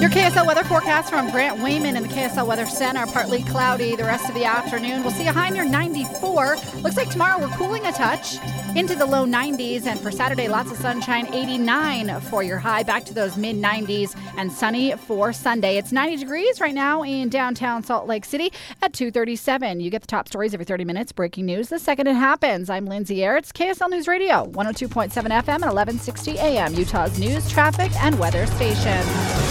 Your KSL weather forecast from Grant Wayman in the KSL Weather Center. Partly cloudy the rest of the afternoon. We'll see a high near 94. Looks like tomorrow we're cooling a touch into the low 90s. And for Saturday, lots of sunshine, 89 for your high. Back to those mid 90s and sunny for Sunday. It's 90 degrees right now in downtown Salt Lake City at 2:37. You get the top stories every 30 minutes. Breaking news the second it happens. I'm Lindsay Aerts, KSL News Radio, 102.7 FM and 1160 AM, Utah's news, traffic, and weather station.